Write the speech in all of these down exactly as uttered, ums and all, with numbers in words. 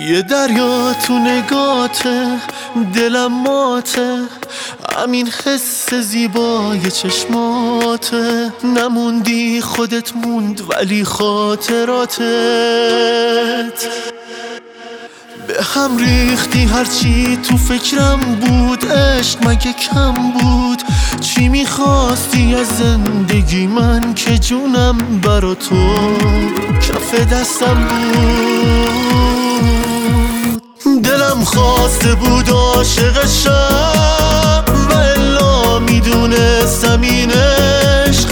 یه دریا تو نگاته، دلم ماته، همین حس زیبای چشماته. نموندی خودت موند ولی خاطراتت به هم ریختی. هرچی تو فکرم بود عشق مگه کم بود؟ چی میخواستی از زندگی من که جونم برا تو کف دستم بود؟ دلم خواسته بود عاشق شم و الا میدونستم این عشق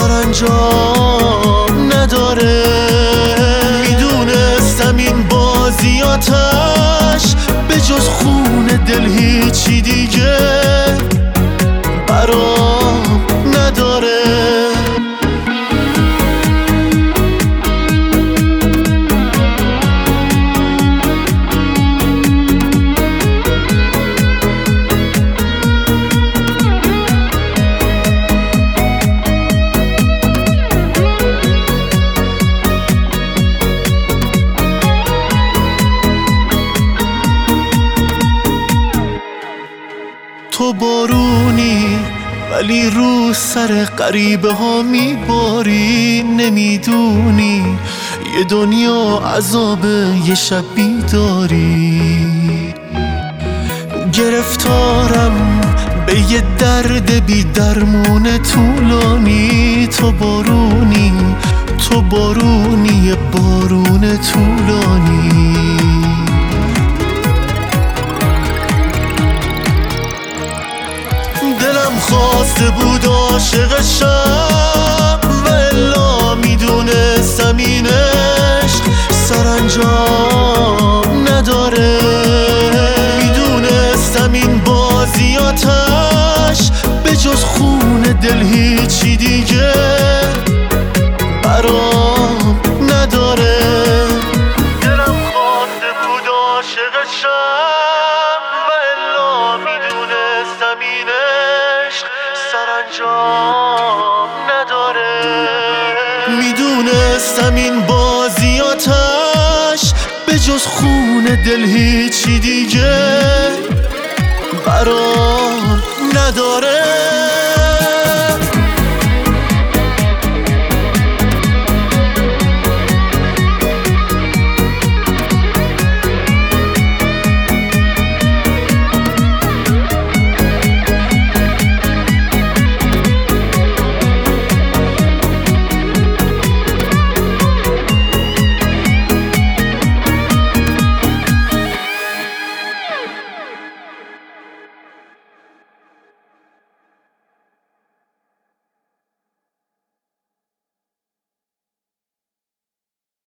سرانجام نداره. میدونستم این بازیاتش به جز خون دل هیچی دیگه برام نداره. تو بارونی ولی رو سر غریبه ها میباری. نمیدونی یه دنیا عذاب یه شب بیداری. گرفتارم به یه درد بی درمون طولانی. تو بارونی تو بارونی بارون طولانی. دلم خواسته بود عاشق شم و الا میدونستم این عشق سرانجام نداره. میدونستم این بازیاتش به جز خون دل هیچی دیگه برام نداره. دلم خواسته بود عاشق شم و الا میدونستم این عشق سرانجام نداره. میدونستم این بازیاتش به جز خون دل هیچی دیگه برام نداره.